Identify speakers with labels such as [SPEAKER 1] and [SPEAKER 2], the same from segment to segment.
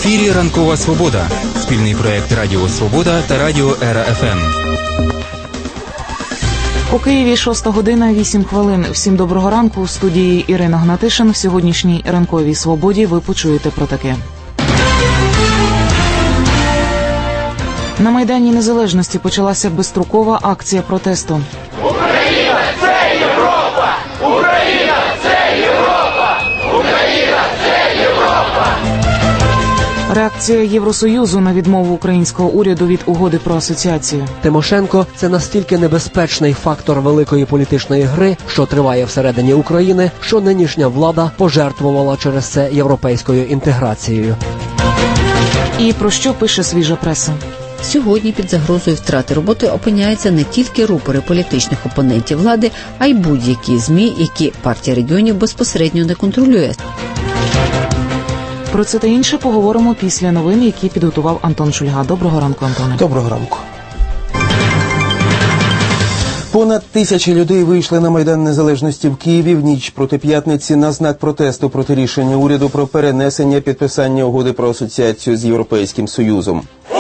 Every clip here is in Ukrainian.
[SPEAKER 1] ефірі «Ранкова Свобода» – спільний проєкт Радіо Свобода та Радіо Ера ФМ.
[SPEAKER 2] У Києві 6 година 8 хвилин. Всім доброго ранку. У студії Ірина Гнатишин. В сьогоднішній «Ранковій Свободі» ви почуєте про таке. На Майдані Незалежності почалася безстрокова акція протесту.
[SPEAKER 3] Україна – це Європа! Україна – це Європа! Україна – це Європа!
[SPEAKER 2] Реакція Євросоюзу на відмову українського уряду від угоди про асоціацію.
[SPEAKER 4] Тимошенко – це настільки небезпечний фактор великої політичної гри, що триває всередині України, що нинішня влада пожертвувала через це європейською інтеграцією.
[SPEAKER 2] І про що пише свіжа преса?
[SPEAKER 5] Сьогодні під загрозою втрати роботи опиняються не тільки рупори політичних опонентів влади, а й будь-які ЗМІ, які партія регіонів безпосередньо не контролює.
[SPEAKER 2] Про це та інше поговоримо після новин, які підготував Антон Шульга. Доброго ранку, Антоне.
[SPEAKER 6] Доброго ранку. Понад 1000 людей вийшли на Майдан Незалежності в Києві в ніч проти п'ятниці на знак протесту проти рішення уряду про перенесення підписання угоди про асоціацію з Європейським Союзом.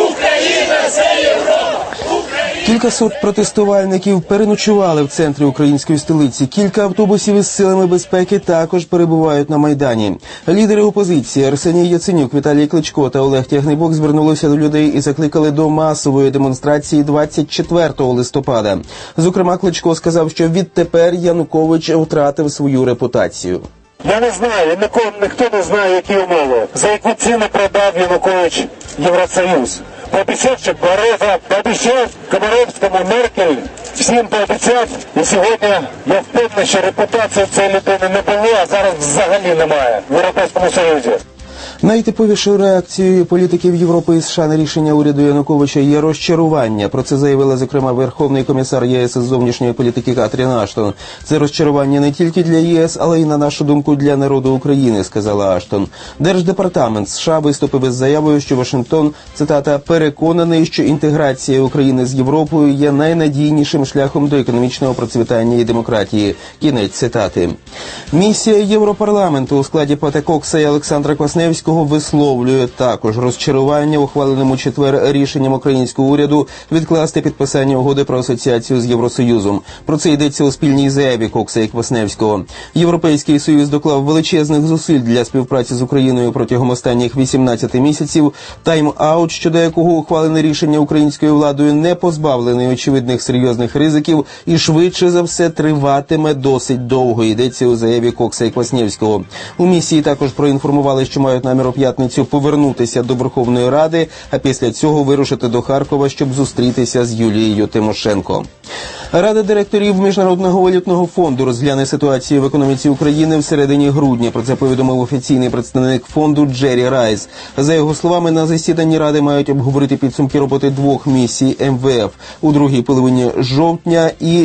[SPEAKER 6] Кількасот протестувальників переночували в центрі української столиці. Кілька автобусів із силами безпеки також перебувають на Майдані. Лідери опозиції Арсеній Яценюк, Віталій Кличко та Олег Тягнибок звернулися до людей і закликали до масової демонстрації 24 листопада. Зокрема, Кличко сказав, що відтепер Янукович втратив свою репутацію.
[SPEAKER 7] Я не знаю, ніхто не знає, які умови, за які ціни продав Янукович Євросоюз. Пообіцяв, що Бороза, пообіцяв Комаровському, Меркель, всім пообіцяв. І сьогодні я впевнений, що репутації цієї людини не було, а зараз взагалі немає в Європейському Союзі.
[SPEAKER 6] Найтиповішою реакцією політиків Європи і США на рішення уряду Януковича є розчарування. Про це заявила, зокрема, Верховний комісар ЄС із зовнішньої політики Катрін Аштон. Це розчарування не тільки для ЄС, але й, на нашу думку, для народу України, сказала Аштон. Держдепартамент США виступив із заявою, що Вашингтон, цитата, переконаний, що інтеграція України з Європою є найнадійнішим шляхом до економічного процвітання і демократії. Кінець цитати. Місія Європарламенту у складі Пета Кокса і Олександра Квасневського висловлює також розчарування ухваленим у четвер рішенням українського уряду відкласти підписання угоди про асоціацію з Євросоюзом. Про це йдеться у спільній заяві Кокса і Квасневського. Європейський Союз доклав величезних зусиль для співпраці з Україною протягом останніх 18 місяців. Тайм-аут, щодо якого ухвалене рішення українською владою, не позбавлений очевидних серйозних ризиків і швидше за все триватиме досить довго, йдеться у заяві Кокса і Квасневського. У місії також проінформували, що мають намір у п'ятницю повернутися до Верховної Ради, а після цього вирушити до Харкова, щоб зустрітися з Юлією Тимошенко. Рада директорів Міжнародного валютного фонду розгляне ситуацію в економіці України в середині грудня. Про це повідомив офіційний представник фонду Джері Райс. За його словами, на засіданні Ради мають обговорити підсумки роботи двох місій МВФ у другій половині жовтня і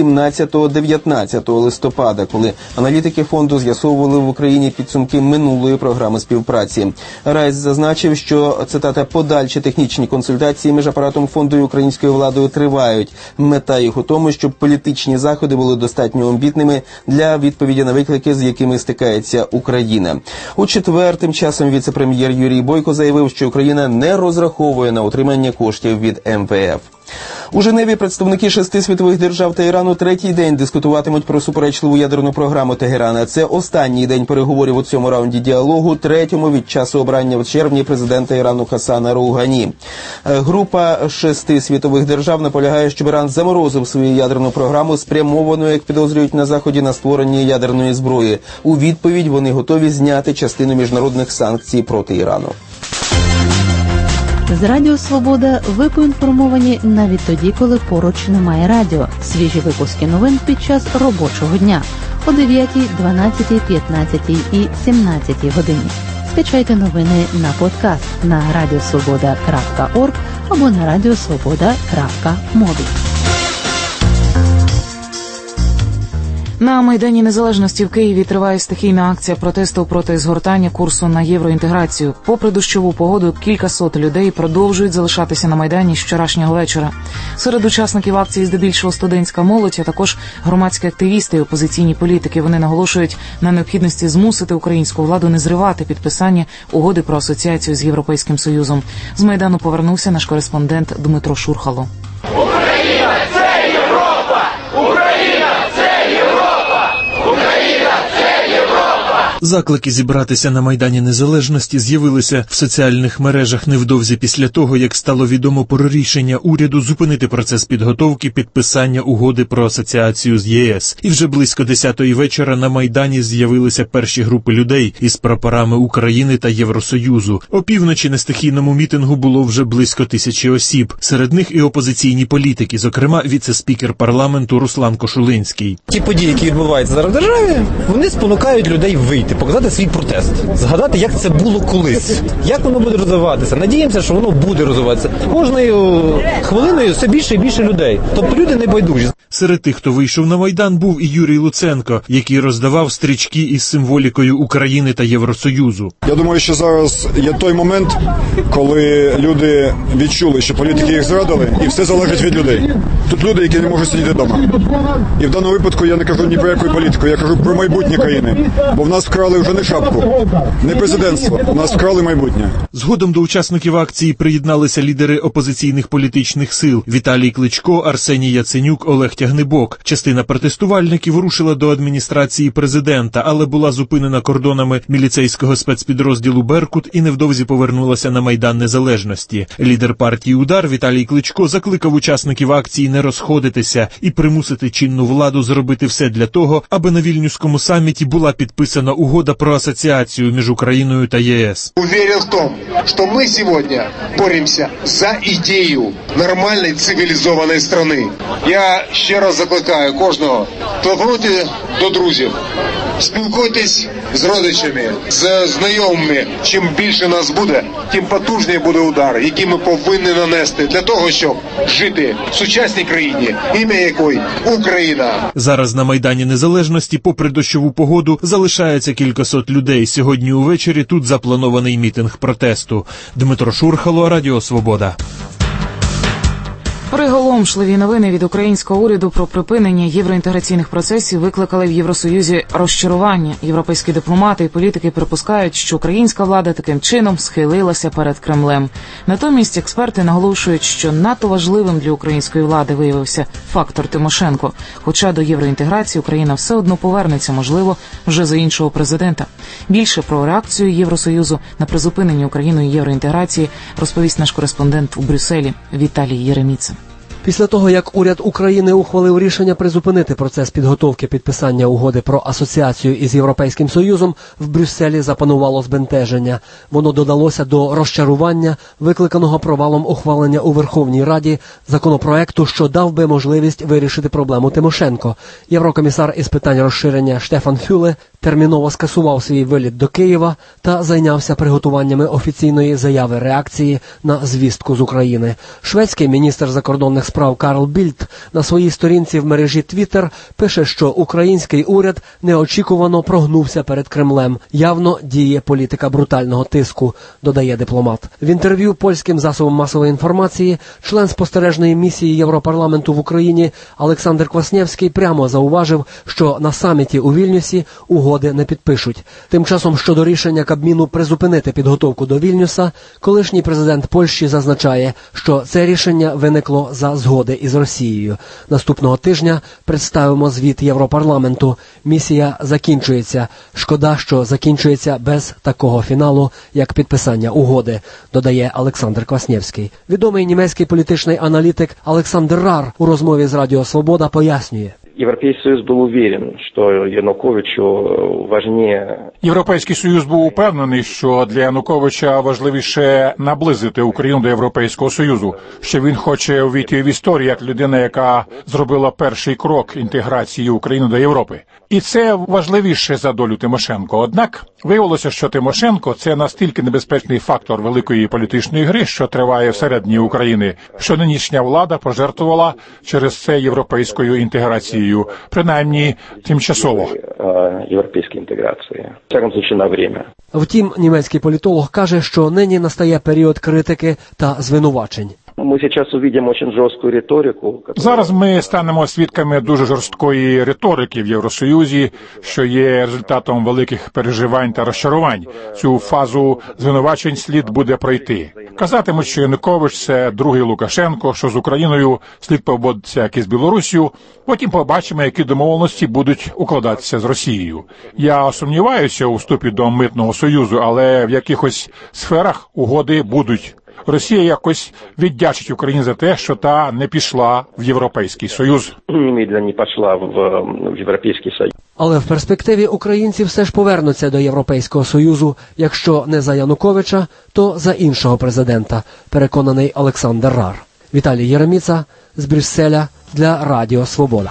[SPEAKER 6] 18-19 листопада, коли аналітики фонду з'ясовували в Україні підсумки минулої програми співпраці. Райс зазначив, що, цитата, подальші технічні консультації між апаратом фонду і українською владою тривають. Мета їх у тому, щоб політичні заходи були достатньо амбітними для відповіді на виклики, з якими стикається Україна. У четвер тим часом віце-прем'єр Юрій Бойко заявив, що Україна не розраховує на отримання коштів від МВФ. У Женеві представники 6 світових держав та Ірану третій день дискутуватимуть про суперечливу ядерну програму Тегерана. Це останній день переговорів у цьому раунді діалогу, третьому від часу обрання в червні президента Ірану Хасана Роугані. Група 6 світових держав наполягає, щоб Іран заморозив свою ядерну програму, спрямовану, як підозрюють на Заході, на створення ядерної зброї. У відповідь вони готові зняти частину міжнародних санкцій проти Ірану.
[SPEAKER 8] З Радіо Свобода ви поінформовані навіть тоді, коли поруч немає радіо. Свіжі випуски новин під час робочого дня о 9, 12, 15 і 17 годині. Скачайте новини на подкаст на radiosvoboda.org або на radiosvoboda.mobi.
[SPEAKER 2] На Майдані Незалежності в Києві триває стихійна акція протесту проти згортання курсу на євроінтеграцію. Попри дощову погоду, кількасот людей продовжують залишатися на Майдані з вчорашнього вечора. Серед учасників акції здебільшого студентська молодь, а також громадські активісти і опозиційні політики. Вони наголошують на необхідності змусити українську владу не зривати підписання угоди про асоціацію з Європейським Союзом. З Майдану повернувся наш кореспондент Дмитро Шурхало.
[SPEAKER 3] Україна – це Європа! Україна – це Європа! Україна – це Європа!
[SPEAKER 9] Заклики зібратися на Майдані Незалежності з'явилися в соціальних мережах невдовзі після того, як стало відомо про рішення уряду зупинити процес підготовки підписання угоди про асоціацію з ЄС. І вже близько 10-ї вечора на Майдані з'явилися перші групи людей із прапорами України та Євросоюзу. Опівночі на стихійному мітингу було вже близько 1000 осіб. Серед них і опозиційні політики, зокрема віце-спікер парламенту Руслан Кошулинський.
[SPEAKER 10] Ті події, які відбуваються зараз в державі, вони спонукають людей вийти, показати свій протест, згадати, як це було колись, як воно буде розвиватися. Надіємося, що воно буде розвиватися. Кожною хвилиною все більше і більше людей. Тобто люди не байдужі.
[SPEAKER 9] Серед тих, хто вийшов на Майдан, був і Юрій Луценко, який роздавав стрічки із символікою України та Євросоюзу.
[SPEAKER 11] Я думаю, що зараз є той момент, коли люди відчули, що політики їх зрадили, і все залежить від людей. Тут люди, які не можуть сидіти вдома. І в даному випадку я не кажу ні про яку політику, я кажу про майбутнє країни. Бо в нас вкрали вже не шапку, не президентство, у нас вкрали майбутнє.
[SPEAKER 9] Згодом до учасників акції приєдналися лідери опозиційних політичних сил Віталій Кличко, Арсеній Яценюк, Олег Тягнибок. Частина протестувальників рушила до адміністрації президента, але була зупинена кордонами міліцейського спецпідрозділу «Беркут» і невдовзі повернулася на Майдан Незалежності. Лідер партії «Удар» Віталій Кличко закликав учасників акції не розходитися і примусити чинну владу зробити все для того, аби на Вільнюському саміті була підписана угода про асоціацію між Україною та єС.
[SPEAKER 12] Уверен в том, что мы сегодня боремся за идею нормальной цивилизованной страны. Я ще раз закликаю кожного, телефонуйте до друзів, спілкуйтесь з родичами, з знайомими. Чим більше нас буде, тим потужніше буде удар, який ми повинні нанести для того, щоб жити в сучасній країні, ім'я якої Україна.
[SPEAKER 9] Зараз на Майдані Незалежності, попри дощову погоду, залишається кількасот людей. Сьогодні увечері тут запланований мітинг протесту. Дмитро Шурхало, Радіо Свобода.
[SPEAKER 2] Приголомшливі новини від українського уряду про припинення євроінтеграційних процесів викликали в Євросоюзі розчарування. Європейські дипломати і політики припускають, що українська влада таким чином схилилася перед Кремлем. Натомість експерти наголошують, що надто важливим для української влади виявився фактор Тимошенко. Хоча до євроінтеграції Україна все одно повернеться, можливо, вже за іншого президента. Більше про реакцію Євросоюзу на призупинення Україною євроінтеграції розповість наш кореспондент у Брюсселі Віталій Єреміца.
[SPEAKER 4] Після того, як уряд України ухвалив рішення призупинити процес підготовки підписання угоди про асоціацію із Європейським Союзом, в Брюсселі запанувало збентеження. Воно додалося до розчарування, викликаного провалом ухвалення у Верховній Раді законопроекту, що дав би можливість вирішити проблему Тимошенко. Єврокомісар із питань розширення Штефан Фюле терміново скасував свій виліт до Києва та зайнявся приготуваннями офіційної заяви реакції на звістку з України. Шведський міністр закордонних справ Карл Більд на своїй сторінці в мережі Твіттер пише, що український уряд неочікувано прогнувся перед Кремлем. Явно діє політика брутального тиску, додає дипломат. В інтерв'ю польським засобам масової інформації член спостережної місії Європарламенту в Україні Олександр Кваснєвський прямо зауважив, що на саміті у Вільнюсі угоди не підпишуть. Тим часом щодо рішення Кабміну призупинити підготовку до Вільнюса, колишній президент Польщі зазначає, що це рішення виникло за згоди із Росією. Наступного тижня представимо звіт Європарламенту. Місія закінчується. Шкода, що закінчується без такого фіналу, як підписання угоди, додає Олександр Кваснєвський. Відомий німецький політичний аналітик Олександр Рар у розмові з Радіо Свобода пояснює.
[SPEAKER 13] Європейський Союз був уверен, що Януковичу важливіше.
[SPEAKER 14] Європейський Союз був упевнений, що для Януковича важливіше наблизити Україну до Європейського Союзу, що він хоче увійти в історію як людина, яка зробила перший крок інтеграції України до Європи. І це важливіше за долю Тимошенко. Однак виявилося, що Тимошенко – це настільки небезпечний фактор великої політичної гри, що триває всередині України, що нинішня влада пожертвувала через це європейською інтеграцією Росією, принаймні тимчасово.
[SPEAKER 13] Європейської інтеграції, в всякому случае, на время.
[SPEAKER 4] Втім, німецький політолог каже, що нині настає період критики та звинувачень.
[SPEAKER 13] Ми зараз побачимо дуже жорстку риторику.
[SPEAKER 14] Зараз ми станемо свідками дуже жорсткої риторики в Євросоюзі, що є результатом великих переживань та розчарувань. Цю фазу звинувачень слід буде пройти. Казатимуть, що Янукович – це другий Лукашенко, що з Україною слід поводитися, як і з Білоруссю. Потім побачимо, які домовленості будуть укладатися з Росією. Я сумніваюся у вступі до Митного Союзу, але в якихось сферах угоди будуть. Росія якось віддячить Україні за те, що та не пішла в Європейський Союз.
[SPEAKER 13] Немедленно не пішла в Європейський Союз.
[SPEAKER 4] Але в перспективі українці все ж повернуться до Європейського Союзу, якщо не за Януковича, то за іншого президента, переконаний Олександр Рар. Віталій Єреміца з Брюсселя для Радіо Свобода.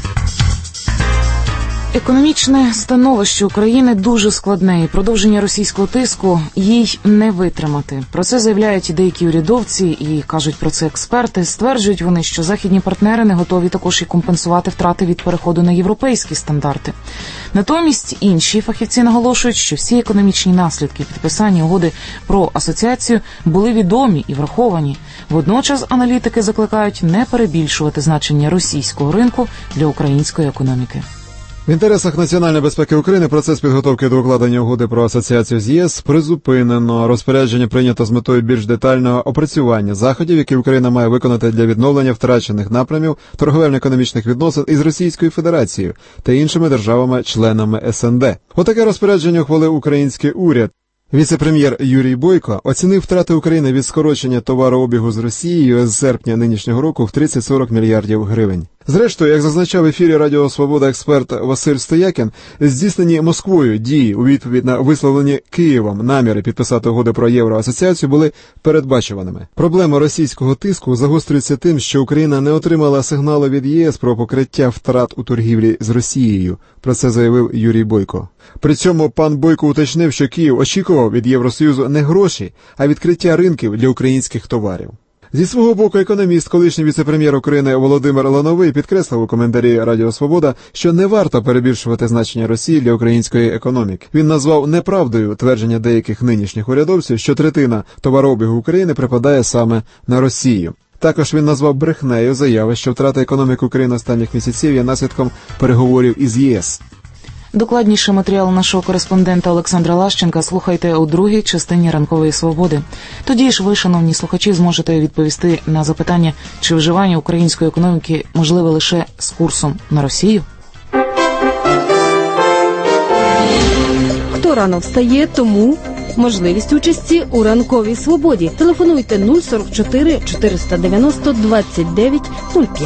[SPEAKER 2] Економічне становище України дуже складне, і продовження російського тиску їй не витримати. Про це заявляють і деякі урядовці, і кажуть про це експерти. Стверджують вони, що західні партнери не готові також і компенсувати втрати від переходу на європейські стандарти. Натомість інші фахівці наголошують, що всі економічні наслідки підписання угоди про асоціацію були відомі і враховані. Водночас аналітики закликають не перебільшувати значення російського ринку для української економіки.
[SPEAKER 15] В інтересах національної безпеки України процес підготовки до укладення угоди про асоціацію з ЄС призупинено. Розпорядження прийнято з метою більш детального опрацювання заходів, які Україна має виконати для відновлення втрачених напрямів торговельно-економічних відносин із Російською Федерацією та іншими державами-членами СНД. Отаке розпорядження ухвалив український уряд. Віце-прем'єр Юрій Бойко оцінив втрати України від скорочення товарообігу з Росією з серпня нинішнього року в 30-40 мільярдів гривень. Зрештою, як зазначав в ефірі Радіо Свобода експерт Василь Стоякін, здійснені Москвою дії у відповідь на висловлені Києвом наміри підписати угоду про євроасоціацію були передбачуваними. Проблема російського тиску загострюється тим, що Україна не отримала сигналу від ЄС про покриття втрат у торгівлі з Росією. Про це заявив Юрій Бойко. При цьому пан Бойко уточнив, що Київ очікував від Євросоюзу не гроші, а відкриття ринків для українських товарів. Зі свого боку, економіст, колишній віце-прем'єр України Володимир Лановий підкреслив у коментарі Радіо Свобода, що не варто перебільшувати значення Росії для української економіки. Він назвав неправдою твердження деяких нинішніх урядовців, що третина товарообігу України припадає саме на Росію. Також він назвав брехнею заяви, що втрата економіки України останніх місяців є наслідком переговорів із ЄС.
[SPEAKER 2] Докладніше матеріал нашого кореспондента Олександра Лащенка слухайте у другій частині «Ранкової свободи». Тоді ж ви, шановні слухачі, зможете відповісти на запитання, чи вживання української економіки можливе лише з курсом на Росію?
[SPEAKER 16] Хто рано встає, тому можливість участі у «Ранковій свободі». Телефонуйте 044 490 29 05.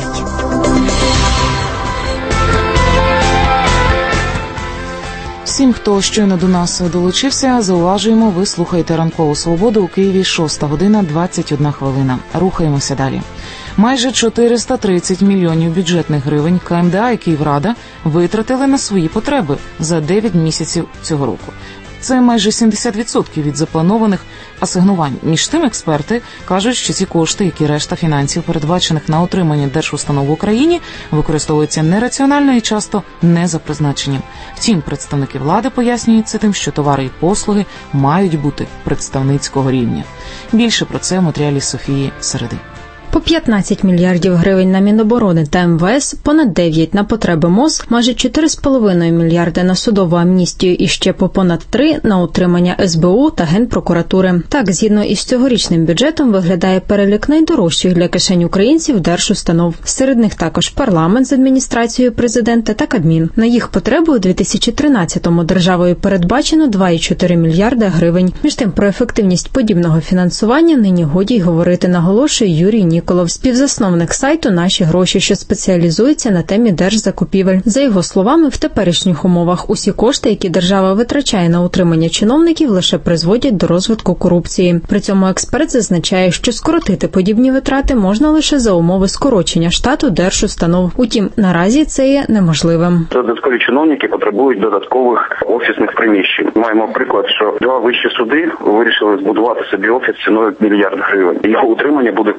[SPEAKER 2] Всім, хто щойно до нас долучився, зауважуємо, ви слухаєте «Ранкову свободу» у Києві, 6 година, 21 хвилина. Рухаємося далі. Майже 430 мільйонів бюджетних гривень КМДА і Київрада витратили на свої потреби за 9 місяців цього року. Це майже 70% від запланованих асигнувань. Між тим, експерти кажуть, що ці кошти, як і решта фінансів, передбачених на утримання держустанов в Україні, використовуються нераціонально і часто не за призначенням. Втім, представники влади пояснюють це тим, що товари і послуги мають бути представницького рівня. Більше про це в матеріалі Софії Середи.
[SPEAKER 17] По 15 мільярдів гривень на Міноборони та МВС, понад 9 на потреби МОЗ, майже 4,5 мільярди на судову амністію і ще по понад 3 на утримання СБУ та Генпрокуратури. Так, згідно із цьогорічним бюджетом, виглядає перелік найдорожчих для кишень українців держустанов. Серед них також парламент з адміністрацією президента та Кабмін. На їх потреби у 2013-му державою передбачено 2,4 мільярда гривень. Між тим, про ефективність подібного фінансування нині годі й говорити, наголошує Юрій Ніколов, співзасновник сайту «Наші гроші», що спеціалізується на темі держзакупівель. За його словами, в теперішніх умовах усі кошти, які держава витрачає на утримання чиновників, лише призводять до розвитку корупції. При цьому експерт зазначає, що скоротити подібні витрати можна лише за умови скорочення штату держустанов. Утім, наразі це є неможливим.
[SPEAKER 18] Додаткові чиновники потребують додаткових офісних приміщень. Маємо приклад, що 2 вищі суди вирішили збудувати собі офіс ціною 1 мільярд гривень. Його утримання буде коштувати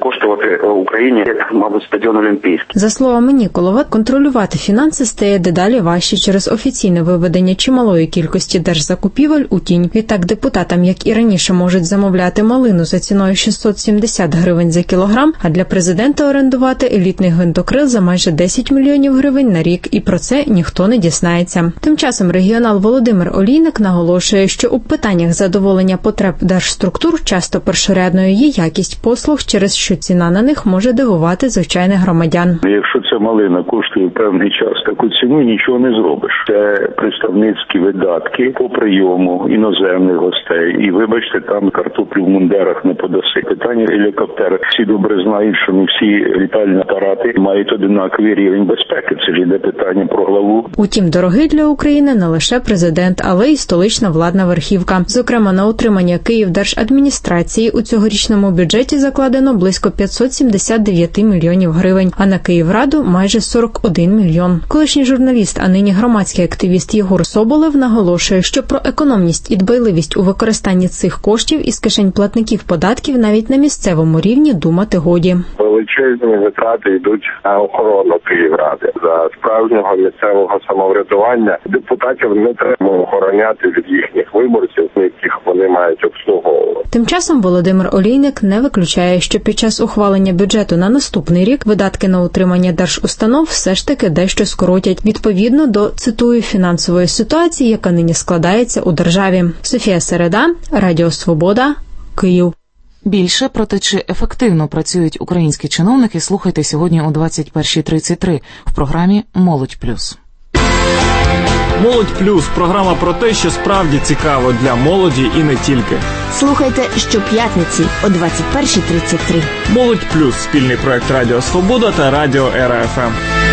[SPEAKER 18] Україні, мабуть, стадіон Олімпійський.
[SPEAKER 17] За словами Ніколова, контролювати фінанси стає дедалі важче через офіційне виведення чималої кількості держзакупівель у тінь. Відтак депутатам, як і раніше, можуть замовляти малину за ціною 670 гривень за кілограм, а для президента орендувати елітний гвинтокрил за майже 10 мільйонів гривень на рік, і про це ніхто не дізнається. Тим часом регіонал Володимир Олійник наголошує, що у питаннях задоволення потреб держструктур часто першорядною є якість послуг, через що ціна на них може дивувати звичайних громадян.
[SPEAKER 19] Якщо ця малина коштує певний час таку ціну, нічого не зробиш. Це представницькі видатки по прийому іноземних гостей. І вибачте, там картоплю в мундерах не подаси. Питання гелікоптерах. Всі добре знають, що не всі літальні апарати мають одинаковий рівень безпеки. Це ж йде питання про главу.
[SPEAKER 17] Утім, дорогий для України не лише президент, але й столична владна верхівка. Зокрема, на утримання Київдержадміністрації у цьогорічному бюджеті закладено близько 579 мільйонів гривень, а на Київраду майже 41 мільйон. Колишній журналіст, а нині громадський активіст Єгор Соболев наголошує, що про економність і дбайливість у використанні цих коштів із кишень платників податків навіть на місцевому рівні думати годі.
[SPEAKER 20] Величезні витрати йдуть на охорону Київради. За справжнього місцевого самоврядування депутатів не треба охороняти від їхніх виборців, яких вони мають обслуговувати.
[SPEAKER 17] Тим часом Володимир Олійник не виключає, що під час ухвалення бюджету на наступний рік видатки на утримання держустанов все ж таки дещо скоротять, відповідно до, цитую, фінансової ситуації, яка нині складається у державі. Софія Середа, Радіо Свобода, Київ.
[SPEAKER 2] Більше про те, чи ефективно працюють українські чиновники, слухайте сьогодні о 21:33 в програмі «Молодь плюс».
[SPEAKER 21] «Молодь плюс» – програма про те, що справді цікаво для молоді і не тільки.
[SPEAKER 16] Слухайте щоп'ятниці о 21:33.
[SPEAKER 21] «Молодь плюс» – спільний проект Радіо Свобода та Радіо ЕРА-ФМ.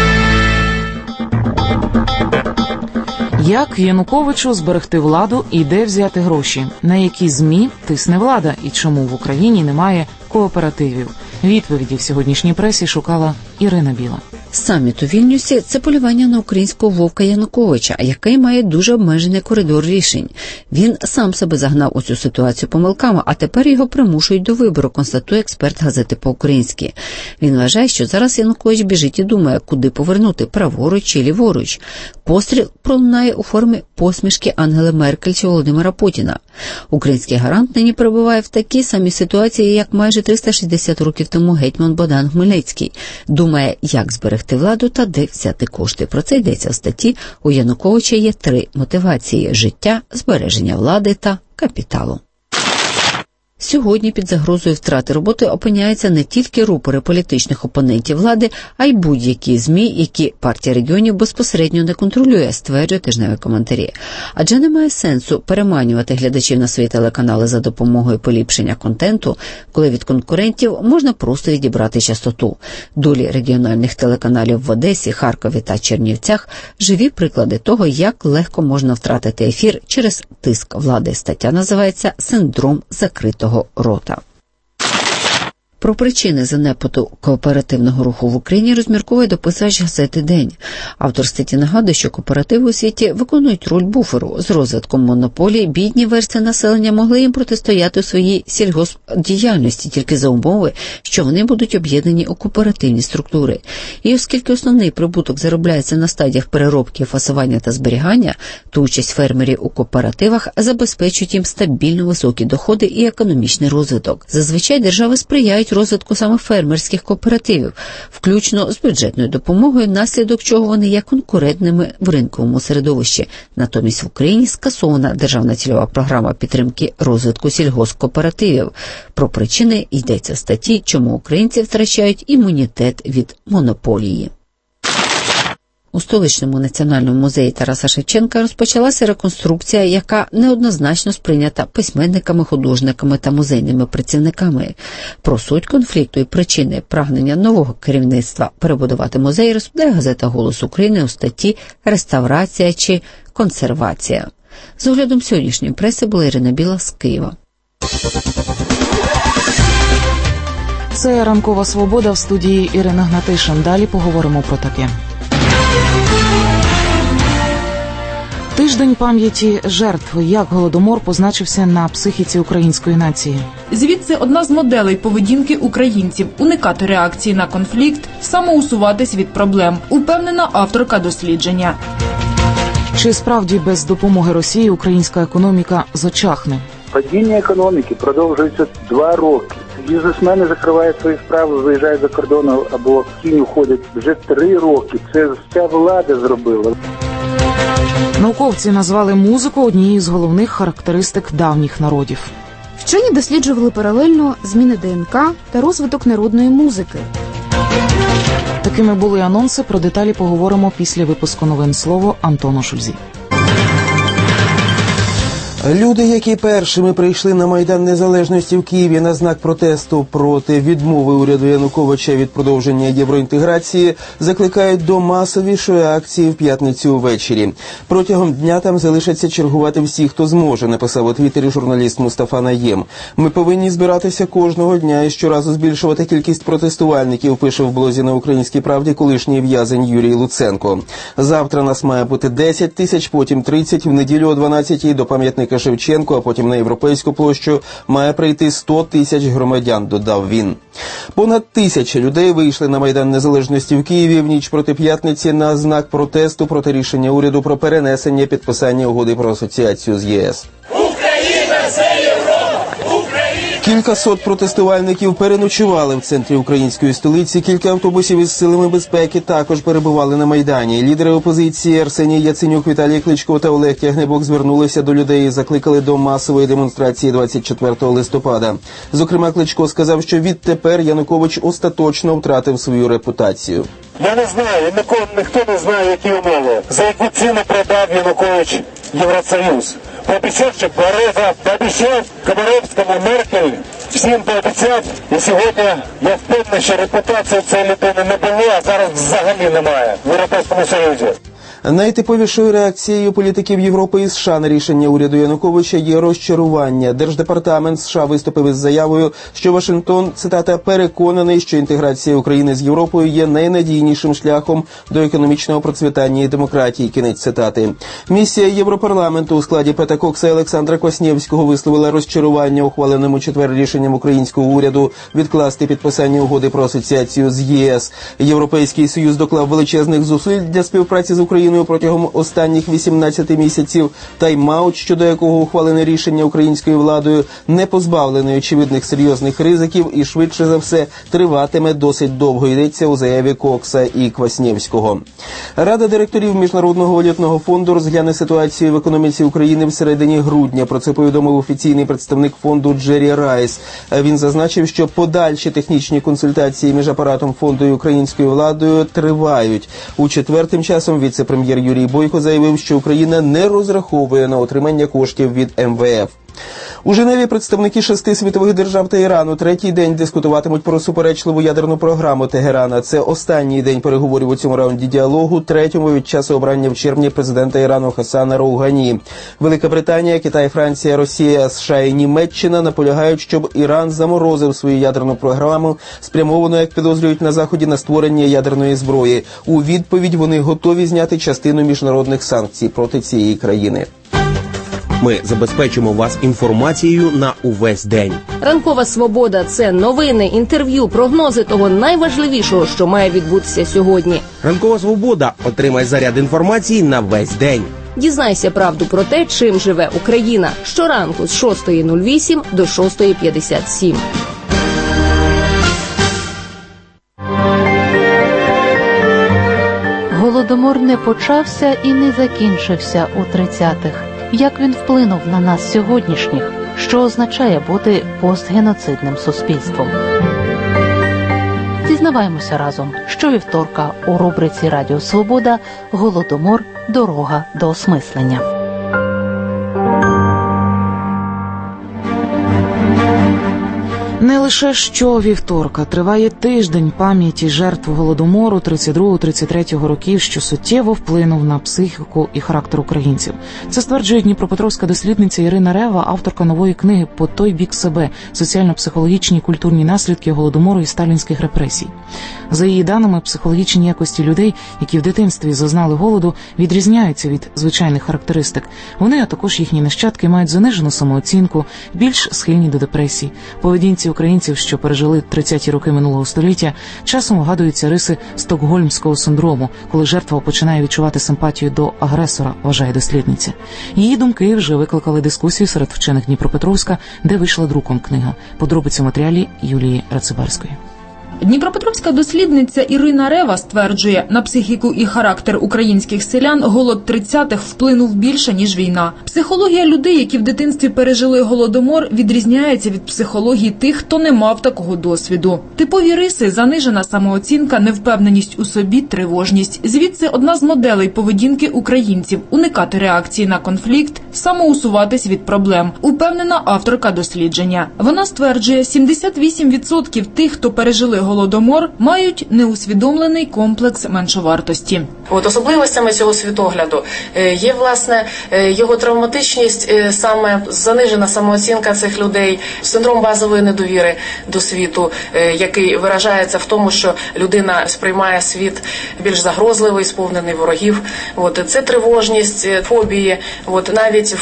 [SPEAKER 2] Як Януковичу зберегти владу і де взяти гроші? На які ЗМІ тисне влада? І чому в Україні немає кооперативів? Відповіді в сьогоднішній пресі шукала Ірина Біла.
[SPEAKER 5] Саміт у Вільнюсі – це полювання на українського вовка Януковича, який має дуже обмежений коридор рішень. Він сам себе загнав у цю ситуацію помилками, а тепер його примушують до вибору, констатує експерт газети «По-українськи». Він вважає, що зараз Янукович біжить і думає, куди повернути – праворуч чи ліворуч. Постріл пролунає у формі посмішки Ангели Меркель чи Володимира Путіна. Український гарант нині перебуває в такій самій ситуації, як майже 360 років тому гетьман Богдан Хмельницький. Думає, як зберегти владу та де взяти кошти. Про це йдеться в статті. У Януковича є 3 мотивації – життя, збереження влади та капіталу. Сьогодні під загрозою втрати роботи опиняються не тільки рупори політичних опонентів влади, а й будь-які ЗМІ, які партія регіонів безпосередньо не контролює, стверджує тижневі коментарі. Адже немає сенсу переманювати глядачів на свої телеканали за допомогою поліпшення контенту, коли від конкурентів можна просто відібрати частоту. Долі регіональних телеканалів в Одесі, Харкові та Чернівцях – живі приклади того, як легко можна втратити ефір через тиск влади. Стаття називається «Синдром закритого рота». Про причини занепаду кооперативного руху в Україні розмірковує дописач газети «День». Автор статті нагадує, що кооперативи у світі виконують роль буферу. З розвитком монополії бідні верстви населення могли їм протистояти у своїй сільгоспдіяльності тільки за умови, що вони будуть об'єднані у кооперативні структури. І оскільки основний прибуток заробляється на стадіях переробки, фасування та зберігання, то участь фермерів у кооперативах забезпечують їм стабільно високі доходи і економічний розвиток. Зазвичай держави сприяють розвитку саме фермерських кооперативів, включно з бюджетною допомогою, внаслідок чого вони є конкурентними в ринковому середовищі. Натомість в Україні скасована державна цільова програма підтримки розвитку сільгоспкооперативів. Про причини йдеться в статті «Чому українці втрачають імунітет від монополії». У столичному національному музеї Тараса Шевченка розпочалася реконструкція, яка неоднозначно сприйнята письменниками, художниками та музейними працівниками. Про суть конфлікту і причини прагнення нового керівництва перебудувати музей розповідає газета «Голос України» у статті «Реставрація чи консервація». З оглядом сьогоднішньої преси була Ірина Біла з Києва.
[SPEAKER 2] Це «Ранкова свобода», в студії Ірина Гнатишин. Далі поговоримо про таке. Тиждень пам'яті жертв. Як Голодомор позначився на психіці української нації?
[SPEAKER 1] Звідси одна з моделей поведінки українців – уникати реакції на конфлікт, самоусуватись від проблем, упевнена авторка дослідження.
[SPEAKER 2] Чи справді без допомоги Росії українська економіка зочахне?
[SPEAKER 22] Падіння економіки продовжується 2 роки. Бізнесмени закривають свої справи, виїжджають за кордон або в тінь уходять вже 3 роки. Це вся влада зробила.
[SPEAKER 2] Науковці назвали музику однією з головних характеристик давніх народів.
[SPEAKER 23] Вчені досліджували паралельно зміни ДНК та розвиток народної музики.
[SPEAKER 2] Такими були анонси, про деталі поговоримо після випуску новин. Слово Антону Шульзі.
[SPEAKER 6] Люди, які першими прийшли на Майдан Незалежності в Києві на знак протесту проти відмови уряду Януковича від продовження євроінтеграції, закликають до масовішої акції в п'ятницю ввечері. Протягом дня там залишаться чергувати всі, хто зможе, написав у Твіттері журналіст Мустафа Наєм. Ми повинні збиратися кожного дня і щоразу збільшувати кількість протестувальників, пише в блозі на «Українській правді» колишній в'язень Юрій Луценко. Завтра нас має бути 10 тисяч, потім 30, в неділю о 12-й до пам'ятника Шевченку, а потім на Європейську площу має прийти 100 тисяч громадян, додав він. Понад 1000 людей вийшли на Майдан Незалежності в Києві в ніч проти п'ятниці на знак протесту проти рішення уряду про перенесення підписання угоди про асоціацію з ЄС.
[SPEAKER 3] Україна – це Європа! Україна!
[SPEAKER 6] Кількасот протестувальників переночували в центрі української столиці. Кілька автобусів із силами безпеки також перебували на Майдані. Лідери опозиції Арсеній Яценюк, Віталій Кличко та Олег Тягнебок звернулися до людей і закликали до масової демонстрації 24 листопада. Зокрема, Кличко сказав, що відтепер Янукович остаточно втратив свою репутацію.
[SPEAKER 7] Я не знаю, ніхто не знає, які умови, за які ціни продав Янукович Євросоюз. Пообіцяв, що Бороза, пообіцяв Комаровському, Меркель, всім пообіцяв. І сьогодні я впевнений, що репутації цієї людини не було, а зараз взагалі немає в Європейському Союзі.
[SPEAKER 6] Найтиповішою реакцією політиків Європи і США на рішення уряду Януковича є розчарування. Держдепартамент США виступив із заявою, що Вашингтон, цитата, переконаний, що інтеграція України з Європою є найнадійнішим шляхом до економічного процвітання і демократії. Кінець цитати. Місія Європарламенту у складі Пета Кокса і Олександра Кваснєвського висловила розчарування ухваленим у четвер рішенням українського уряду відкласти підписання угоди про асоціацію з ЄС. Європейський Союз доклав величезних зусиль для співпраці з Україною протягом останніх 18 місяців. Тайм-аут, щодо якого ухвалене рішення українською владою, не позбавлений очевидних серйозних ризиків і швидше за все триватиме досить довго, йдеться у заяві Кокса і Кваснєвського. Рада директорів Міжнародного валютного фонду розгляне ситуацію в економіці України в середині грудня. Про це повідомив офіційний представник фонду Джері Райс. Він зазначив, що подальші технічні консультації між апаратом фонду і українською владою тривають. У четвер тим часом віце-прем'єр Юрій Бойко заявив, що Україна не розраховує на отримання коштів від МВФ. У Женеві представники 6 світових держав та Ірану третій день дискутуватимуть про суперечливу ядерну програму Тегерана. Це останній день переговорів у цьому раунді діалогу, третьому від часу обрання в червні президента Ірану Хасана Роугані. Велика Британія, Китай, Франція, Росія, США і Німеччина наполягають, щоб Іран заморозив свою ядерну програму, спрямовану, як підозрюють на Заході, на створення ядерної зброї. У відповідь вони готові зняти частину міжнародних санкцій проти цієї країни.
[SPEAKER 24] Ми забезпечимо вас інформацією на увесь день.
[SPEAKER 25] Ранкова свобода – це новини, інтерв'ю, прогнози того найважливішого, що має відбутися сьогодні.
[SPEAKER 24] Ранкова свобода – отримай заряд інформації на весь день.
[SPEAKER 25] Дізнайся правду про те, чим живе Україна. Щоранку з 6:08 до 6:57.
[SPEAKER 8] Голодомор не почався і не закінчився у 30-х. Як він вплинув на нас сьогоднішніх? Що означає бути постгеноцидним суспільством? Дізнаваємося разом щовівторка у рубриці «Радіо Свобода» «Голодомор. Дорога до осмислення».
[SPEAKER 2] Не лише щовівторка триває тиждень пам'яті жертв Голодомору 32-33 років, що суттєво вплинув на психіку і характер українців. Це стверджує дніпропетровська дослідниця Ірина Рева, авторка нової книги «По той бік себе. Соціально-психологічні і культурні наслідки Голодомору і сталінських репресій». За її даними, психологічні якості людей, які в дитинстві зазнали голоду, відрізняються від звичайних характеристик. Вони, а також їхні нащадки, мають занижену самооцінку, більш схильні до депресій. Поведінці українців, що пережили 30-ті роки минулого століття, часом вгадуються риси стокгольмського синдрому, коли жертва починає відчувати симпатію до агресора, вважає дослідниця. Її думки вже викликали дискусію серед вчених Дніпропетровська, де вийшла друком книга. Подробиці в матеріалі Юлії Рацибарської.
[SPEAKER 1] Дніпропетровська дослідниця Ірина Рева стверджує, на психіку і характер українських селян голод 30-х вплинув більше, ніж війна. Психологія людей, які в дитинстві пережили Голодомор, відрізняється від психології тих, хто не мав такого досвіду. Типові риси – занижена самооцінка, невпевненість у собі, тривожність. Звідси одна з моделей поведінки українців – уникати реакції на конфлікт, самоусуватись від проблем, упевнена авторка дослідження. Вона стверджує, 78% тих, хто пережили Голодомор, мають неусвідомлений комплекс меншовартості.
[SPEAKER 9] Особливостями цього світогляду є, власне, його травматичність, саме занижена самооцінка цих людей, синдром базової недовіри до світу, який виражається в тому, що людина сприймає світ більш загрозливий, сповнений ворогів. Це тривожність, фобії. Навіть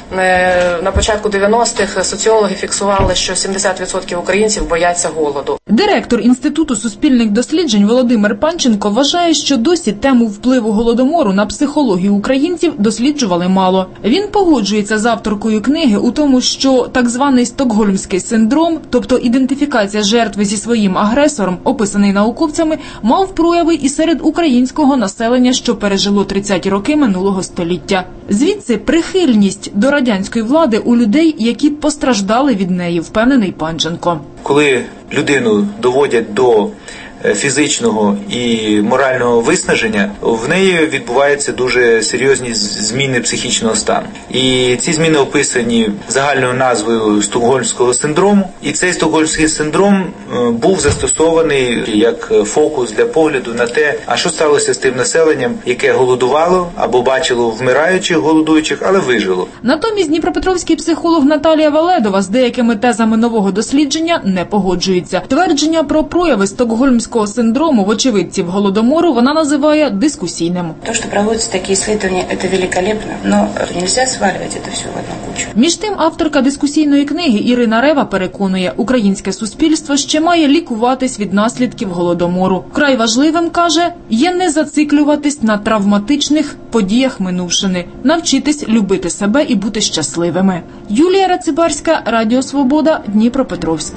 [SPEAKER 9] на початку 90-х соціологи фіксували, що 70% українців бояться голоду.
[SPEAKER 1] Директор Інституту суспільних досліджень Володимир Панченко вважає, що досі тему впливу Голодомору на психологію українців досліджували мало. Він погоджується з авторкою книги у тому, що так званий стокгольмський синдром, тобто ідентифікація жертви зі своїм агресором, описаний науковцями, мав прояви і серед українського населення, що пережило 30-ті роки минулого століття. Звідси прихильність до радянської влади у людей, які постраждали від неї, впевнений Панченко.
[SPEAKER 10] Коли людину доводять до фізичного і морального виснаження, в неї відбуваються дуже серйозні зміни психічного стану. І ці зміни описані загальною назвою стокгольмського синдрому. І цей стокгольмський синдром був застосований як фокус для погляду на те, а що сталося з тим населенням, яке голодувало або бачило вмираючих, голодуючих, але вижило.
[SPEAKER 1] Натомість дніпропетровський психолог Наталія Валедова з деякими тезами нового дослідження не погоджується. Твердження про прояви стокгольмського синдрому в очевидців Голодомору вона називає дискусійним.
[SPEAKER 11] То, що проводяться такі дослідження, це великолепно, але не можна звалювати це все в одну кучу.
[SPEAKER 1] Між тим, авторка дискусійної книги Ірина Рева переконує, українське суспільство ще має лікуватись від наслідків Голодомору. Вкрай важливим, каже, є не зациклюватись на травматичних подіях минувшини, навчитись любити себе і бути щасливими. Юлія Рацибарська, Радіо Свобода, Дніпропетровськ.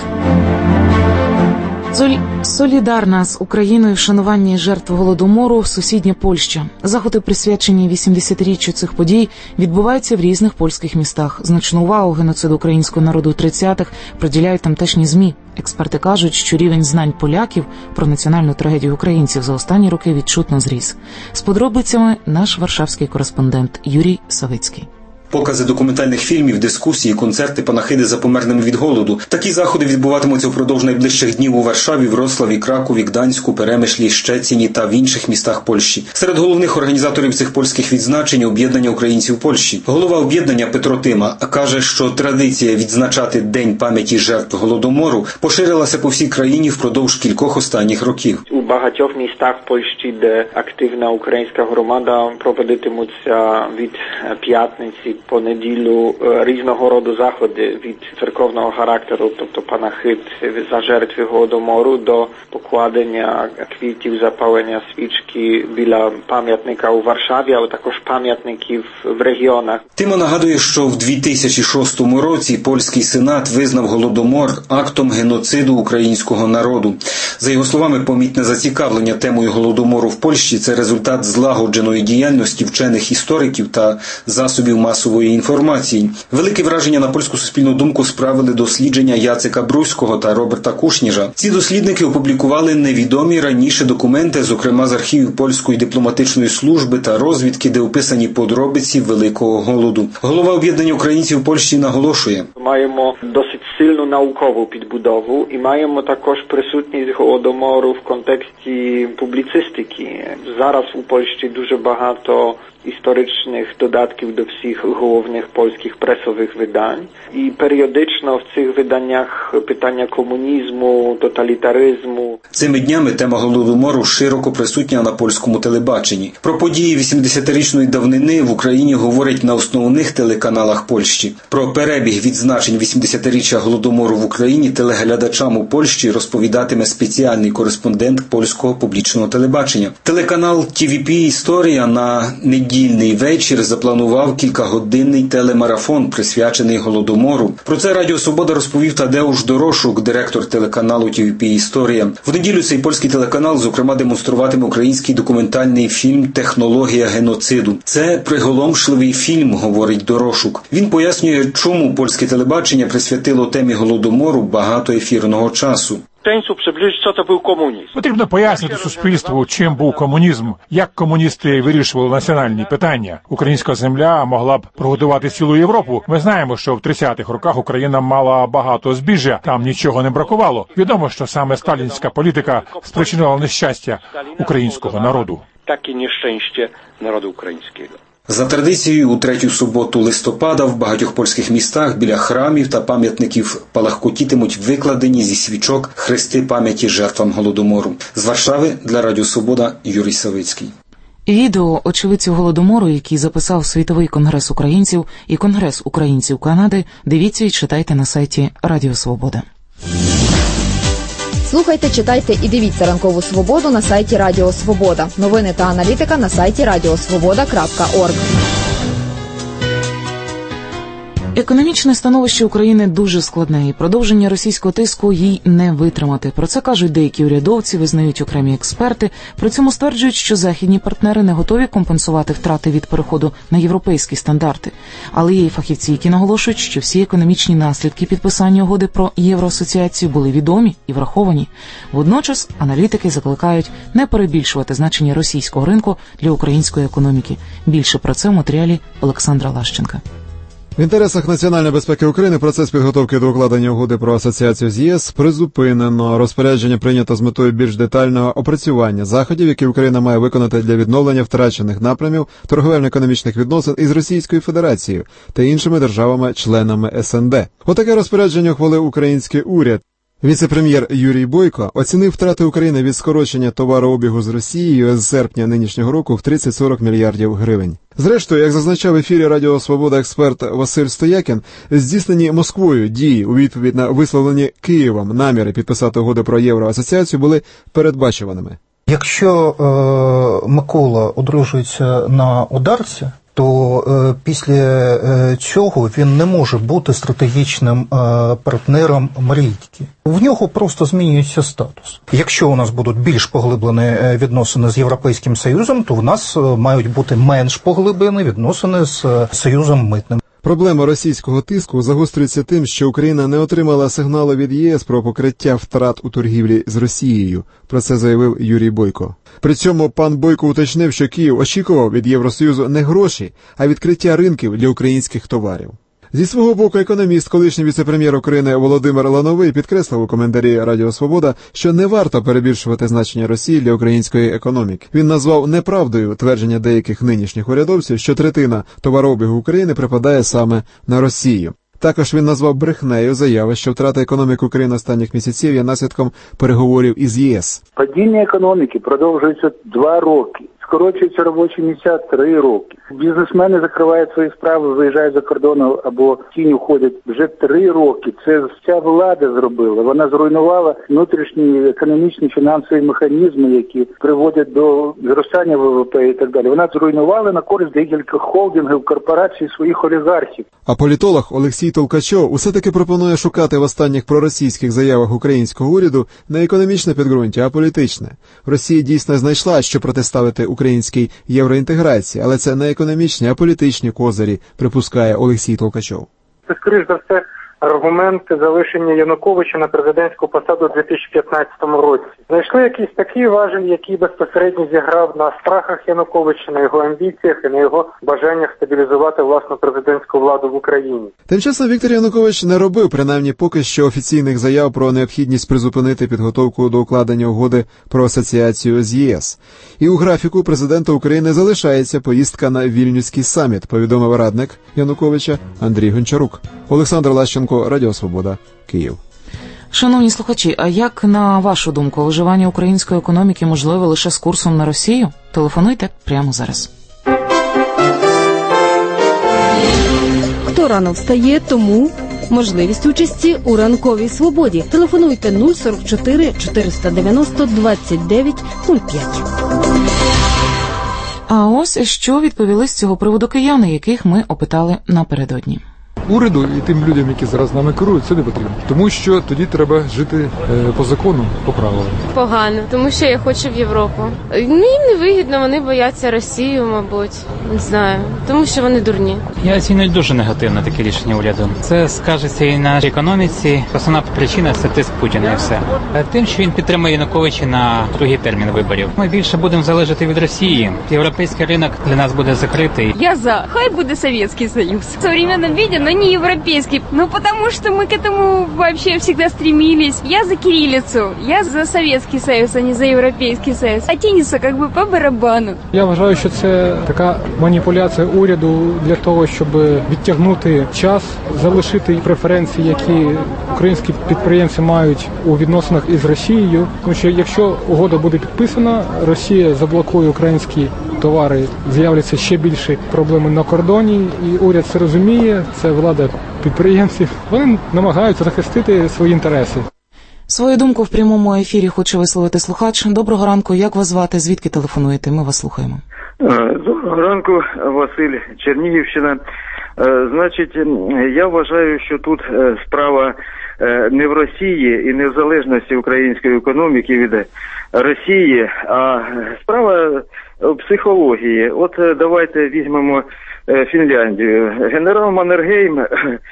[SPEAKER 2] Солідарна з Україною вшанування жертв Голодомору сусідня Польща. Заходи, присвячені 80-річчю цих подій, відбуваються в різних польських містах. Значну увагу геноциду українського народу у 30-х приділяють тамтешні ЗМІ. Експерти кажуть, що рівень знань поляків про національну трагедію українців за останні роки відчутно зріс. З подробицями наш варшавський кореспондент Юрій Савицький.
[SPEAKER 12] Покази документальних фільмів, дискусії, концерти, панахиди за померлими від голоду. Такі заходи відбуватимуться впродовж найближчих днів у Варшаві, Вроцлаві, Кракові, Гданську, Перемишлі, Щеціні та в інших містах Польщі. Серед головних організаторів цих польських відзначень – Об'єднання українців Польщі. Голова об'єднання Петро Тима каже, що традиція відзначати День пам'яті жертв Голодомору поширилася по всій країні впродовж кількох останніх років.
[SPEAKER 14] У багатьох містах Польщі, де активна українська громада, проводитимуться від п'ятниці по неділю різного роду заходи від церковного характеру, тобто панахид за жертви Голодомору до покладення квітів, запалення свічки біля пам'ятника у Варшаві, але також пам'ятників в регіонах.
[SPEAKER 12] Тима нагадує, що в 2006 році польський сенат визнав Голодомор актом геноциду українського народу. За його словами, помітне зацікавлення зацікавлення темою Голодомору в Польщі – це результат злагодженої діяльності вчених істориків та засобів масової інформації. Велике враження на польську суспільну думку справили дослідження Яцека Бруського та Роберта Кушніжа. Ці дослідники опублікували невідомі раніше документи, зокрема з архівів польської дипломатичної служби та розвідки, де описані подробиці Великого голоду. Голова об'єднання українців в Польщі наголошує:
[SPEAKER 14] маємо досить сильну наукову підбудову і маємо також присутність Голодомору в контексті публіцистики. Зараз у Польщі дуже багато історичних додатків до всіх головних польських пресових видань. І періодично в цих виданнях питання комунізму, тоталітаризму.
[SPEAKER 12] Цими днями тема Голодомору широко присутня на польському телебаченні. Про події 80-річної давнини в Україні говорять на основних телеканалах Польщі. Про перебіг відзначень 80-річчя Голодомору в Україні телеглядачам у Польщі розповідатиме спеціальний кореспондент польського публічного телебачення. Телеканал ТВП «Історія» на недільний вечір запланував кількагодинний телемарафон, присвячений Голодомору. Про це Радіо Свобода розповів Тадеуш Дорошук, директор телеканалу ТВП «Історія». В неділю цей польський телеканал, зокрема, демонструватиме український документальний фільм «Технологія геноциду». Це приголомшливий фільм, говорить Дорошук. Він пояснює, чому польське телебачення присвятило темі Голодомору багато ефірного часу.
[SPEAKER 4] Потрібно пояснити суспільству, чим був комунізм, як комуністи вирішували національні питання. Українська земля могла б прогодувати цілу Європу. Ми знаємо, що в 30-х роках Україна мала багато збіжжя, там нічого не бракувало. Відомо, що саме сталінська політика спричинила нещастя українського народу.
[SPEAKER 13] Таке нещастя народу українського.
[SPEAKER 12] За традицією, у третю суботу листопада в багатьох польських містах біля храмів та пам'ятників палахкотітимуть викладені зі свічок хрести пам'яті жертвам Голодомору. З Варшави для Радіо Свобода Юрій Савицький.
[SPEAKER 2] Відео очевидців Голодомору, який записав Світовий конгрес українців і Конгрес українців Канади, дивіться і читайте на сайті Радіо Свобода.
[SPEAKER 23] Слухайте, читайте і дивіться «Ранкову свободу» на сайті Радіо Свобода. Новини та аналітика на сайті radiosvoboda.org.
[SPEAKER 2] Економічне становище України дуже складне, і продовження російського тиску їй не витримати. Про це кажуть деякі урядовці, визнають окремі експерти. При цьому стверджують, що західні партнери не готові компенсувати втрати від переходу на європейські стандарти. Але є й фахівці, які наголошують, що всі економічні наслідки підписання угоди про євроасоціацію були відомі і враховані. Водночас аналітики закликають не перебільшувати значення російського ринку для української економіки. Більше про це в матеріалі Олександра Лащенка.
[SPEAKER 15] В інтересах національної безпеки України процес підготовки до укладення угоди про асоціацію з ЄС призупинено. Розпорядження прийнято з метою більш детального опрацювання заходів, які Україна має виконати для відновлення втрачених напрямів торговельно-економічних відносин із Російською Федерацією та іншими державами-членами СНД. Отаке розпорядження ухвалив український уряд. Віце-прем'єр Юрій Бойко оцінив втрати України від скорочення товарообігу з Росією з серпня нинішнього року в 30-40 мільярдів гривень. Зрештою, як зазначав в ефірі Радіо Свобода експерт Василь Стоякін, здійснені Москвою дії у відповідь на висловлені Києвом наміри підписати угоду про євроасоціацію були передбачуваними.
[SPEAKER 18] Якщо Микола одружується на ударці, то після цього він не може бути стратегічним партнером Марійки. В нього просто змінюється статус. Якщо у нас будуть більш поглиблені відносини з Європейським Союзом, то в нас мають бути менш поглиблені відносини з Союзом митним.
[SPEAKER 15] Проблема російського тиску загострюється тим, що Україна не отримала сигналу від ЄС про покриття втрат у торгівлі з Росією. Про це заявив Юрій Бойко. При цьому пан Бойко уточнив, що Київ очікував від Євросоюзу не гроші, а відкриття ринків для українських товарів. Зі свого боку, економіст, колишній віце-прем'єр України Володимир Лановий підкреслив у коментарі Радіо Свобода, що не варто перебільшувати значення Росії для української економіки. Він назвав неправдою твердження деяких нинішніх урядовців, що третина товарообігу України припадає саме на Росію. Також він назвав брехнею заяви, що втрата економіки України останніх місяців є наслідком переговорів із ЄС.
[SPEAKER 22] Падіння економіки продовжується 2 роки. скорочуються робочі місця 3 роки. Бізнесмени закривають свої справи, виїжджають за кордон або в тінь уходять вже 3 роки. Це вся влада зробила. Вона зруйнувала внутрішні економічні, фінансові механізми, які приводять до зростання ВВП і так далі. Вона зруйнувала на користь декількох холдингів, корпорацій, своїх олігархів.
[SPEAKER 15] А політолог Олексій Толкачов усе-таки пропонує шукати в останніх проросійських заявах українського уряду не економічне підґрунтя, а політичне. Росія дійсно знайшла, що протиставити українській євроінтеграції, але це не економічні, а політичні козирі, припускає Олексій Толкачов.
[SPEAKER 16] Це, скоріш за все, аргумент залишення Януковича на президентську посаду у 2015 році. Знайшли якийсь такий важіль, який безпосередньо зіграв на страхах Януковича, на його амбіціях і на його бажаннях стабілізувати власну президентську владу в Україні.
[SPEAKER 15] Тим часом Віктор Янукович не робив, принаймні поки що, офіційних заяв про необхідність призупинити підготовку до укладення угоди про асоціацію з ЄС. І у графіку президента України залишається поїздка на Вільнюський саміт, повідомив радник Януковича Андрій Гончарук. Олександр Лащенко, Радіо Свобода, Київ.
[SPEAKER 2] Шановні слухачі, а як, на вашу думку, виживання української економіки можливе лише з курсом на Росію? Телефонуйте прямо зараз.
[SPEAKER 25] Хто рано встає, тому можливість участі у ранковій свободі. Телефонуйте 044 490 29 05.
[SPEAKER 2] А ось що відповіли з цього приводу кияни, яких ми опитали напередодні.
[SPEAKER 17] Уряду і тим людям, які зараз нами керують, це не потрібно. Тому що тоді треба жити по закону, по правилам.
[SPEAKER 19] Погано, тому що я хочу в Європу. Їм не вигідно, вони бояться Росію, мабуть. Не знаю, тому що вони дурні.
[SPEAKER 20] Я оцінюю дуже негативно таке рішення уряду. Це скажеться і на економіці. Основна причина – це тиск Путіна і все. Тим, що він підтримує Януковича на другий термін виборів. Ми більше будемо залежати від Росії. Європейський ринок для нас буде закритий.
[SPEAKER 19] Я за. Хай буде Совєтський Союз. В современном виде, но не европейский. Ну, потому что мы к этому вообще всегда стремились. Я за кириллицу. Я за Советский Союз, а не за Європейський Союз. А тянется как бы по барабану.
[SPEAKER 17] Я вважаю, що це така маніпуляція уряду для того, щоб відтягнути час, залишити преференції, які українські підприємці мають у відносинах із Росією. Тому що якщо угода буде підписана, Росія заблокує українські товари, з'являться ще більші проблеми на кордоні, і уряд це розуміє, це влада підприємців. Вони намагаються захистити свої інтереси.
[SPEAKER 2] Свою думку в прямому ефірі хоче висловити слухач. Доброго ранку, як вас звати, звідки телефонуєте? Ми вас слухаємо.
[SPEAKER 21] Доброго ранку, Василь, Чернігівщина. Значить, я вважаю, що тут справа не в Росії і не в залежності української економіки від Росії, а справа в психології. От давайте візьмемо Фінляндію. Генерал Маннергейм,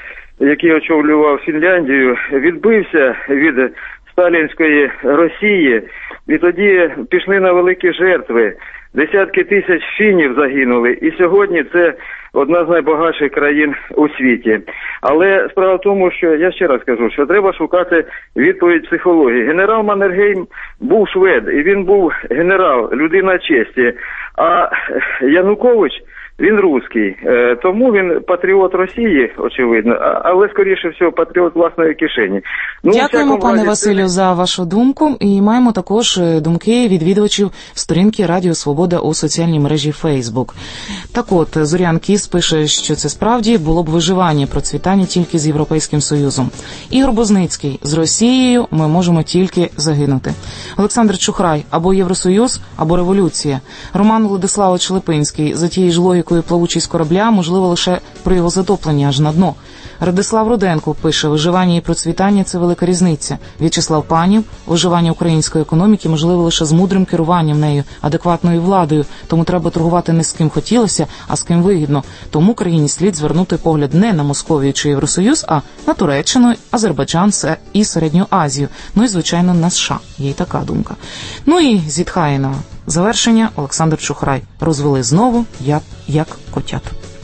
[SPEAKER 21] який очолював Фінляндію, відбився від сталінської Росії, і тоді пішли на великі жертви. Десятки тисяч фінів загинули, і сьогодні це одна з найбагатших країн у світі. Але справа в тому, що, я ще раз кажу, що треба шукати відповідь психології. Генерал Маннергейм був швед, і він був генерал, людина честі, а Янукович, він русський, тому він патріот Росії, очевидно, але, скоріше всього, патріот власної кишені.
[SPEAKER 2] Дякуємо, пане Василю, за вашу думку. І маємо також думки відвідувачів сторінки Радіо Свобода у соціальній мережі Facebook. Так от, Зорян Кіс пише, що це справді було б виживання, процвітання тільки з Європейським Союзом. Ігор Бузницький: з Росією ми можемо тільки загинути. Олександр Чухрай: або Євросоюз, або революція. Роман Владиславович Липинський: за тією ж логікою плавучий з корабля можливо лише при його затопленні аж на дно. Радислав Руденко пише: виживання і процвітання – це велика різниця. В'ячеслав Панів: виживання української економіки можливо лише з мудрим керуванням нею, адекватною владою, тому треба торгувати не з ким хотілося, а з ким вигідно. Тому країні слід звернути погляд не на Московію чи Євросоюз, а на Туреччину, Азербайджан і Середню Азію. Ну і, звичайно, на США. Є й така думка. Ну і зітхає на завершення Олександр Чухрай: розвели знову, як котят.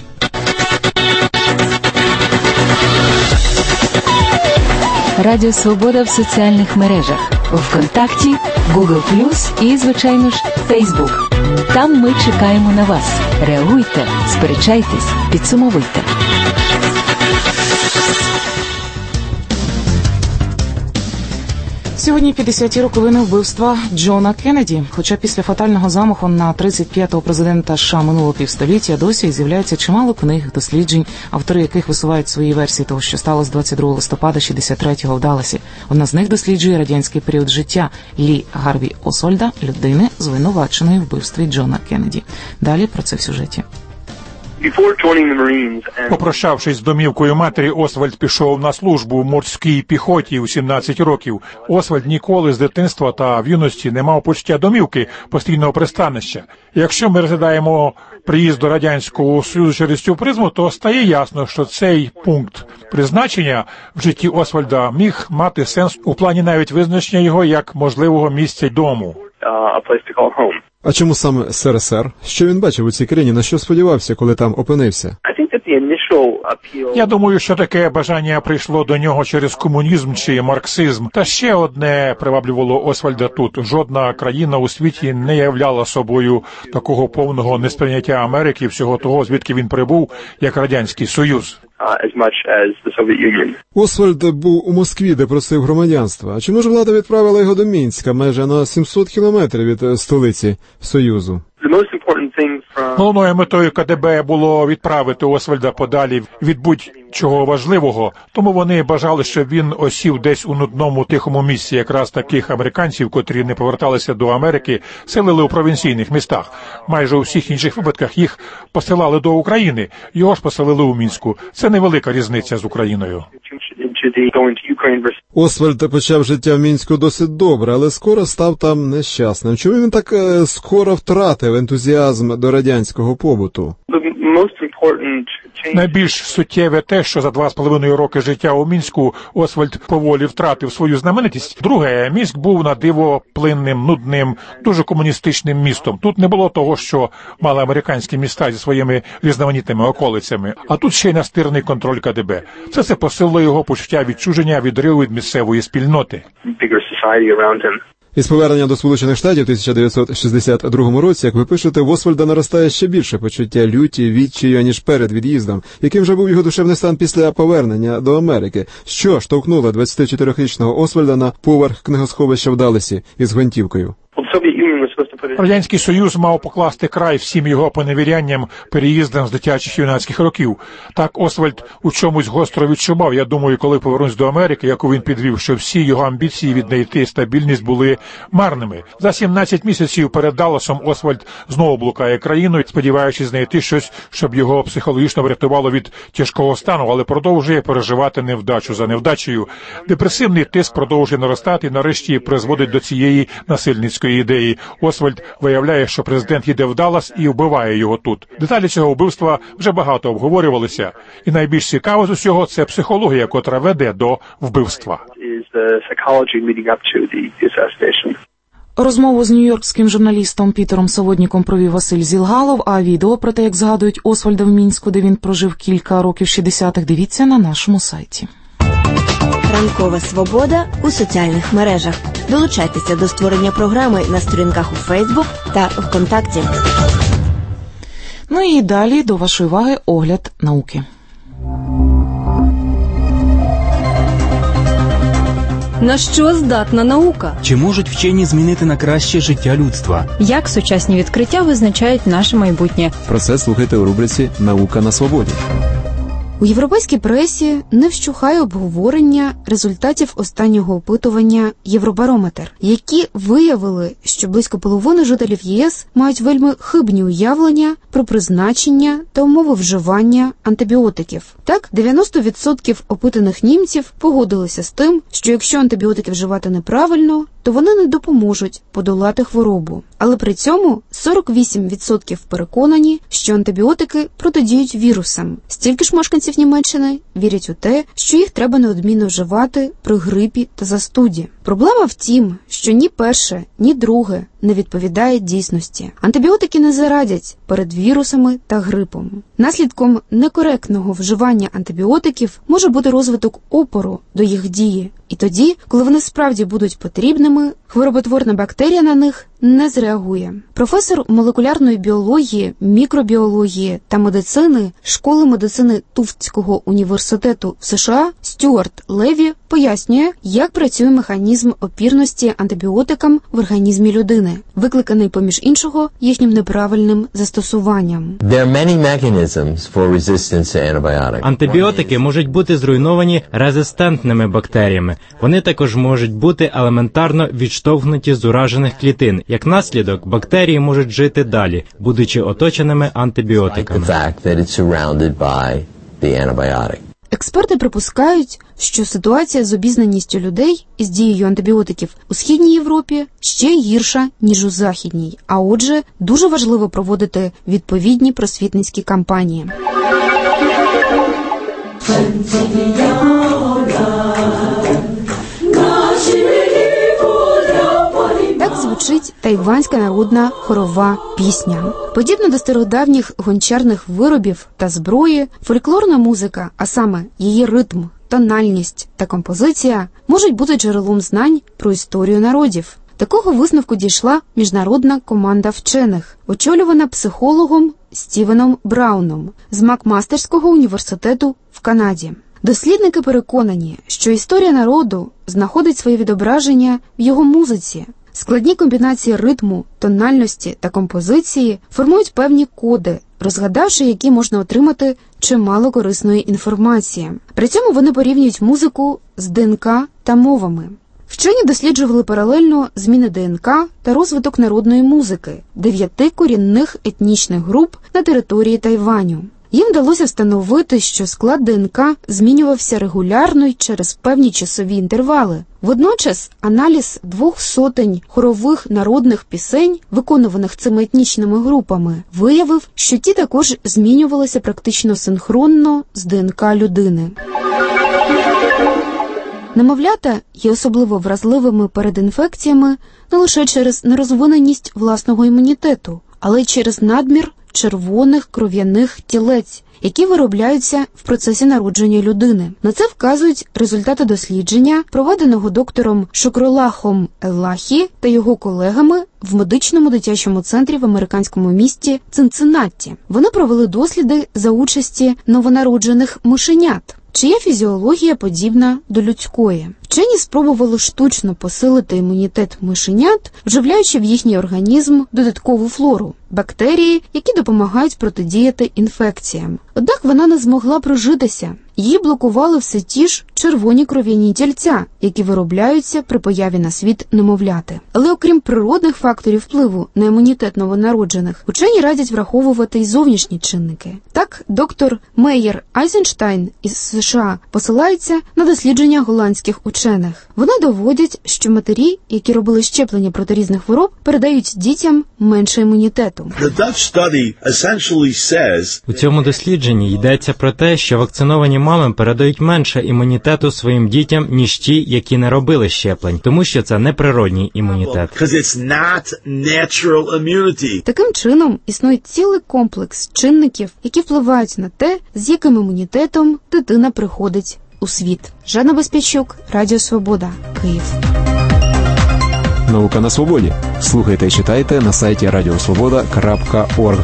[SPEAKER 26] Радіо Свобода в соціальних мережах: ВКонтакті, Google+, і, звичайно ж, Facebook. Там ми чекаємо на вас. Реагуйте, сперечайтесь, підсумовуйте.
[SPEAKER 2] Сьогодні 50-ті роковини вбивства Джона Кеннеді. Хоча після фатального замаху на 35-го президента США минулого півстоліття досі з'являється чимало книг, досліджень, автори яких висувають свої версії того, що сталося 22 листопада 63-го в Далласі. Одна з них досліджує радянський період життя Лі Гарві Освальда, людини, звинуваченої в вбивстві Джона Кеннеді. Далі про це в сюжеті.
[SPEAKER 4] Попрощавшись з домівкою матері, Освальд пішов на службу в морській піхоті у 17 років. Освальд ніколи з дитинства та в юності не мав почуття домівки, постійного пристанища. Якщо ми розглядаємо приїзд до Радянського Союзу через цю призму, то стає ясно, що цей пункт призначення в житті Освальда міг мати сенс у плані навіть визначення його як можливого місця дому.
[SPEAKER 15] А чому саме СРСР? Що він бачив у цій країні, на що сподівався, коли там опинився?
[SPEAKER 4] Я думаю, що таке бажання прийшло до нього через комунізм чи марксизм. Та ще одне приваблювало Освальда тут. Жодна країна у світі не являла собою такого повного несприйняття Америки, всього того, звідки він прибув, як Радянський Союз.
[SPEAKER 15] Освальд був у Москві, де просив громадянства. А чому ж влада відправила його до Мінська, майже на 700 кілометрів від столиці Союзу?
[SPEAKER 4] Головною метою КДБ було відправити Освальда подалі від будь-чого важливого, тому вони бажали, щоб він осів десь у нудному тихому місці. Якраз таких американців, котрі не поверталися до Америки, селили у провінційних містах. Майже у всіх інших випадках їх посилали до України, його ж поселили у Мінську. Це невелика різниця з Україною.
[SPEAKER 15] Освальд почав життя в Мінську досить добре, але скоро став там нещасним. Чому він так скоро втратив ентузіазм до радянського побуту?
[SPEAKER 4] Найбільш суттєве те, що за 2,5 роки життя у Мінську Освальд поволі втратив свою знаменитість. Друге, Мінськ був на диво плинним, нудним, дуже комуністичним містом. Тут не було того, що мали американські міста зі своїми різноманітними околицями. А тут ще й настирний контроль КДБ. Все це посилило його почуття відчуження, відриву від місцевої спільноти.
[SPEAKER 15] Із повернення до Сполучених Штатів у 1962 році, як ви пишете, в Освальда наростає ще більше почуття люті, відчаю, ніж перед від'їздом. Яким же був його душевний стан після повернення до Америки? Що штовхнуло 24-річного Освальда на поверх книгосховища в Далласі із гвинтівкою?
[SPEAKER 4] Радянський Союз мав покласти край всім його поневірянням, переїздам з дитячих юнацьких років. Так Освальд у чомусь гостро відчував. Я думаю, коли повернусь до Америки, яку він підвів, що всі його амбіції віднайти стабільність були марними. За 17 місяців перед Далласом Освальд знову блукає країною, сподіваючись знайти щось, щоб його психологічно врятувало від тяжкого стану, але продовжує переживати невдачу за невдачею. Депресивний тиск продовжує наростати і нарешті призводить до цієї насильницької ідеї. Освальд виявляє, що президент їде в Даллас і вбиває його тут. Деталі цього вбивства вже багато обговорювалися. І найбільш цікаво з усього – це психологія, котра веде до вбивства.
[SPEAKER 2] Розмову з нью-йоркським журналістом Пітером Саводніком провів Василь Зілгалов, а відео про те, як згадують Освальда в Мінську, де він прожив кілька років 60-х, дивіться на нашому сайті.
[SPEAKER 3] Ранкова свобода у соціальних мережах. Долучайтеся до створення програми на сторінках у Фейсбук та ВКонтакті.
[SPEAKER 2] Ну і далі до вашої уваги огляд науки.
[SPEAKER 5] На що здатна наука?
[SPEAKER 6] Чи можуть вчені змінити на краще життя людства?
[SPEAKER 5] Як сучасні відкриття визначають наше майбутнє?
[SPEAKER 15] Про це слухайте у рубриці «Наука на свободі».
[SPEAKER 7] У європейській пресі не вщухає обговорення результатів останнього опитування «Євробарометр», які виявили, що близько половини жителів ЄС мають вельми хибні уявлення про призначення та умови вживання антибіотиків. Так, 90% опитаних німців погодилися з тим, що якщо антибіотики вживати неправильно, то вони не допоможуть подолати хворобу. Але при цьому 48% переконані, що антибіотики протидіють вірусам. Стільки ж мешканців Німеччини вірять у те, що їх треба неодмінно вживати при грипі та застуді. Проблема в тім, що ні перше, ні друге не відповідає дійсності. Антибіотики не зарадять перед вірусами та грипом. Наслідком некоректного вживання антибіотиків може бути розвиток опору до їх дії. І тоді, коли вони справді будуть потрібними, хвороботворна бактерія на них не зреагує. Професор молекулярної біології, мікробіології та медицини Школи медицини Туфтського університету в США Стюарт Леві пояснює, як працює механізм опірності антибіотикам в організмі людини, викликаний, поміж іншого, їхнім неправильним застосуванням.
[SPEAKER 1] Антибіотики можуть бути зруйновані резистентними бактеріями. Вони також можуть бути елементарно відштовхнуті з уражених клітин. Як наслідок, бактерії можуть жити далі, будучи оточеними антибіотиками.
[SPEAKER 7] Експерти припускають, що ситуація з обізнаністю людей із дією антибіотиків у Східній Європі ще гірша, ніж у Західній. А отже, дуже важливо проводити відповідні просвітницькі кампанії. Так звучить тайванська народна хорова пісня. Подібно до стародавніх гончарних виробів та зброї, фольклорна музика, а саме її ритм, тональність та композиція, можуть бути джерелом знань про історію народів. Такого висновку дійшла міжнародна команда вчених, очолювана психологом Стівеном Брауном з Макмастерського університету в Канаді. Дослідники переконані, що історія народу знаходить своє відображення в його музиці. Складні комбінації ритму, тональності та композиції формують певні коди, розгадавши які можна отримати чимало корисної інформації. При цьому вони порівнюють музику з ДНК та мовами. Вчені досліджували паралельно зміни ДНК та розвиток народної музики 9 корінних етнічних груп на території Тайваню. Їм вдалося встановити, що склад ДНК змінювався регулярно й через певні часові інтервали. Водночас аналіз 200 хорових народних пісень, виконуваних цими етнічними групами, виявив, що ті також змінювалися практично синхронно з ДНК людини. Немовлята є особливо вразливими перед інфекціями не лише через нерозвиненість власного імунітету, але й через надмір червоних кров'яних тілець, які виробляються в процесі народження людини. На це вказують результати дослідження, проведеного доктором Шукролахом Еллахі та його колегами в медичному дитячому центрі в американському місті Цинциннатті. Вони провели досліди за участі новонароджених мишенят, чия фізіологія подібна до людської. Вчені спробували штучно посилити імунітет мишенят, вживляючи в їхній організм додаткову флору – бактерії, які допомагають протидіяти інфекціям. Однак вона не змогла прожитися. Її блокували все ті ж червоні кров'яні тільця, які виробляються при появі на світ немовляти. Але окрім природних факторів впливу на імунітет новонароджених, учені радять враховувати й зовнішні чинники. Так, доктор Мейєр Айзенштайн із США посилається на дослідження голландських учених. Вони доводять, що матері, які робили щеплення проти різних хвороб, передають дітям менше імунітету.
[SPEAKER 1] У цьому дослідженні йдеться про те, що вакциновані мами передають менше імунітету своїм дітям, ніж ті, які не робили щеплень, тому що це неприродній імунітет.
[SPEAKER 7] Таким чином, існує цілий комплекс чинників, які впливають на те, з яким імунітетом дитина приходить у світ. Жанна Безпічук, Радіо Свобода, Київ.
[SPEAKER 15] Наука на свободі. Слухайте і читайте на сайті radiosvoboda.org.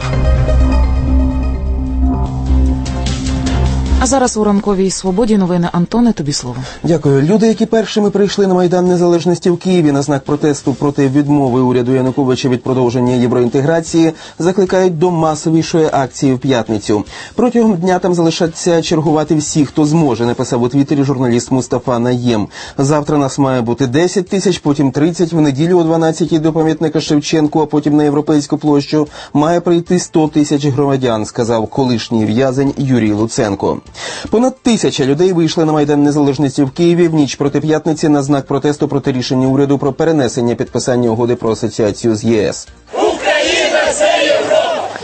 [SPEAKER 2] А зараз у ранковій свободі новини. Антоне, тобі слово.
[SPEAKER 8] Дякую. Люди, які першими прийшли на Майдан Незалежності в Києві на знак протесту проти відмови уряду Януковича від продовження євроінтеграції, закликають до масовішої акції в п'ятницю. Протягом дня там залишаться чергувати всі, хто зможе, написав у Твіттері журналіст Мустафа Наєм. Завтра нас має бути 10 тисяч, потім 30, в неділю о 12-й до пам'ятника Шевченку, а потім на Європейську площу має прийти 100 тисяч громадян, сказав колишній в'язень Юрій Луценко. Понад 1000 людей вийшли на Майдан Незалежності в Києві в ніч проти п'ятниці на знак протесту проти рішення уряду про перенесення підписання угоди про асоціацію з ЄС.
[SPEAKER 9] Україна – це Європа!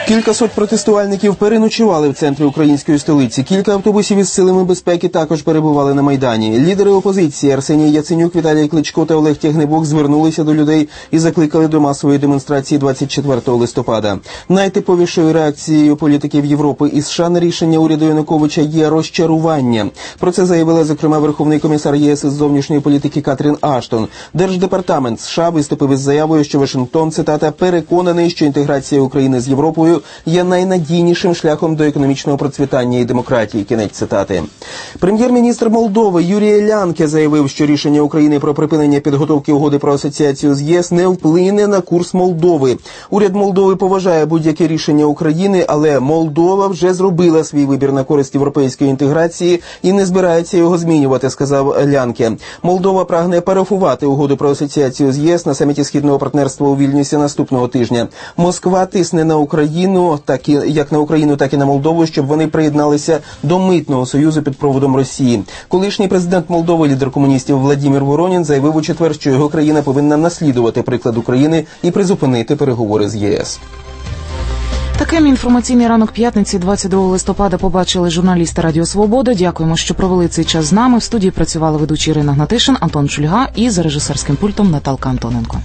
[SPEAKER 8] Кількасот протестувальників переночували в центрі української столиці. Кілька автобусів із силами безпеки також перебували на Майдані. Лідери опозиції Арсеній Яценюк, Віталій Кличко та Олег Тягнебок звернулися до людей і закликали до масової демонстрації 24 листопада. Найтиповішою реакцією політиків Європи і США на рішення уряду Януковича є розчарування. Про це заявила, зокрема, Верховний комісар ЄС із зовнішньої політики Катрін Аштон. Держдепартамент США виступив із заявою, що Вашингтон, цитата, переконаний, що інтеграція України з Європою є найнадійнішим шляхом до економічного процвітання і демократії. Кінець цитати. Прем'єр-міністр Молдови Юрій Лянке заявив, що рішення України про припинення підготовки угоди про асоціацію з ЄС не вплине на курс Молдови. Уряд Молдови поважає будь-яке рішення України, але Молдова вже зробила свій вибір на користь європейської інтеграції і не збирається його змінювати, сказав Лянке. Молдова прагне парафувати угоду про асоціацію з ЄС на саміті Східного партнерства у Вільнюсі наступного тижня. Москва тисне на Україну, як на Україну, так і на Молдову, щоб вони приєдналися до митного союзу під проводом Росії. Колишній президент Молдови, лідер комуністів Владимир Воронін, заявив у четвер, що його країна повинна наслідувати приклад України і призупинити переговори з ЄС.
[SPEAKER 2] Таким інформаційний ранок п'ятниці 22 листопада побачили журналісти Радіо Свобода. Дякуємо, що провели цей час з нами. В студії працювали ведучі Ірина Гнатишин, Антон Шульга і за режисерським пультом Наталка Антоненко.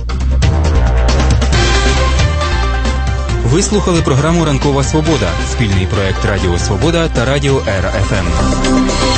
[SPEAKER 6] Ви слухали програму «Ранкова Свобода» – спільний проект Радіо Свобода та Радіо РФМ.